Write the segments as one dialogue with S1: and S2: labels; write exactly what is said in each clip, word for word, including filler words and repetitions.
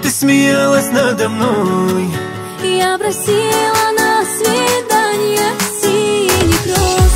S1: Ты смеялась надо мной.
S2: Я просила на свидание синих роз.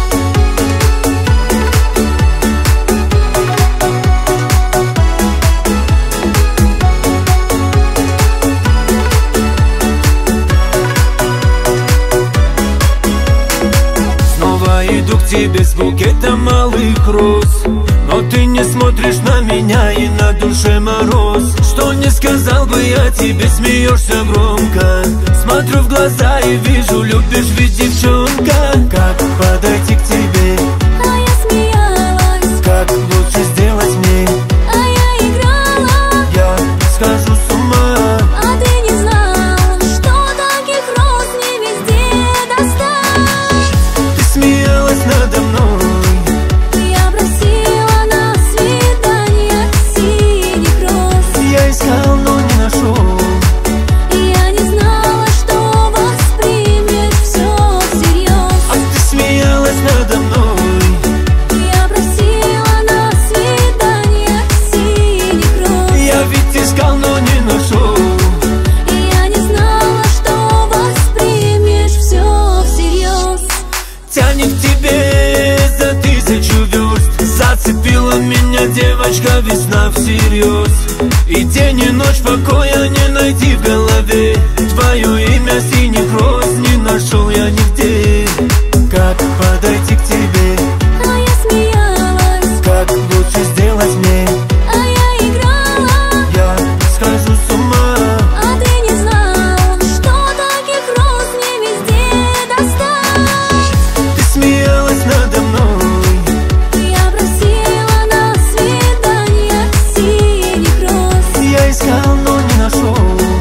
S1: Снова иду к тебе с букетом малых роз, но ты не смотришь на меня, и на душе мороз. Что не сказал бы я тебе, смеешься громко. Смотрю в глаза и вижу, любишь ведь, девчонка. Как подойти к тебе?
S2: А я смеялась.
S1: Как лучше сделать мне?
S2: А я играла.
S1: Я схожу с ума.
S2: А ты не знал, что таких роз не везде достать.
S1: Ты смеялась надо мной.
S2: Я просила на свидание синих роз.
S1: Я искал, но не нашел.
S2: Я не знала, что воспримет все всерьез.
S1: А ты смеялась надо мной.
S2: Я просила на свидание синих роз.
S1: Я ведь искал, но не нашел.
S2: Я не знала, что воспримешь все всерьез.
S1: Тянет к тебе за тысячу верст. Зацепила меня девочка, весна всерьез. И день и ночь покоя не найти в голове. Твое имя синих роз не нашел я нигде. Как подойти к тебе?
S2: А я смеялась.
S1: Как лучше сделать мне?
S2: А я играла.
S1: Я схожу с ума.
S2: А ты не знал, что таких роз не везде достать.
S1: Ты смеялась надо мной.
S2: Я просила на свидание синих роз.
S1: Я искал, но не нашел.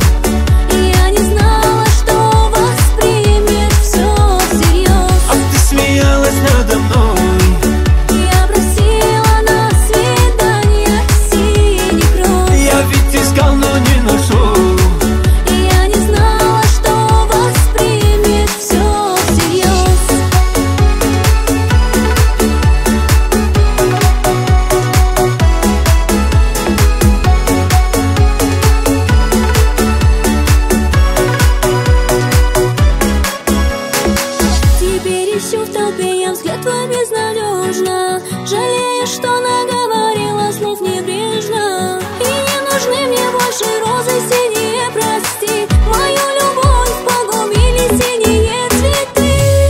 S2: Я не знала, что воспримет все всерьез.
S1: А ты смеялась надо мной.
S2: Я просила на свидание синих роз.
S1: Я ведь искал, но не нашел.
S2: Я не знала, что воспримет все всерьез. Теперь ищу в толпе я взгляд твой безнадежно. Жалею, что наговорила слов небрежно. И не нужны мне больше розы синие, прости. Мою любовь погубили синие цветы.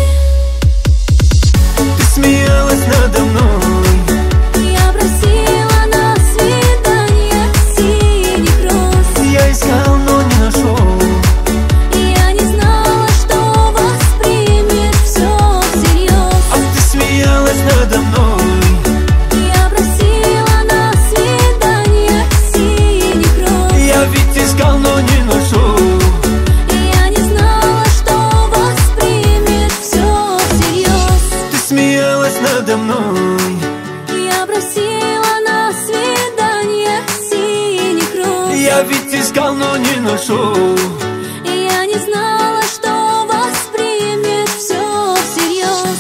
S1: Ты смеялась надо мной.
S2: Я просила на свидание синих роз.
S1: Я искал, но не нашел.
S2: Я не знала, что воспримет все всерьез.
S1: А ты смеялась надо мной.
S2: Я просила на свидание синих роз.
S1: Я ведь искал, но не нашел.
S2: Я не знала, что воспримет все всерьез.
S1: Ты смеялась надо мной.
S2: Я просила на свидание синих роз.
S1: Я ведь искал, но не нашел.
S2: Я не знала, что воспримет все всерьез.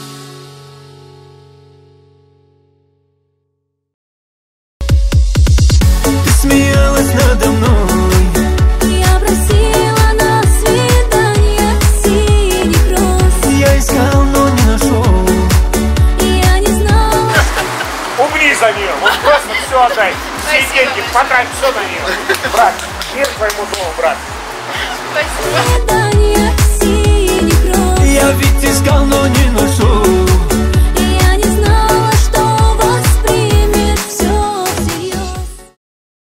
S1: Ты смеялась надо мной.
S2: Я просила на свидание синих роз.
S1: Я искал, но не нашел.
S2: Я не знала.
S3: Умри за нее, вот просто все отдай. Все деньги, потрать все на нее. Брат, мир твоему дому, брат.
S4: Спасибо.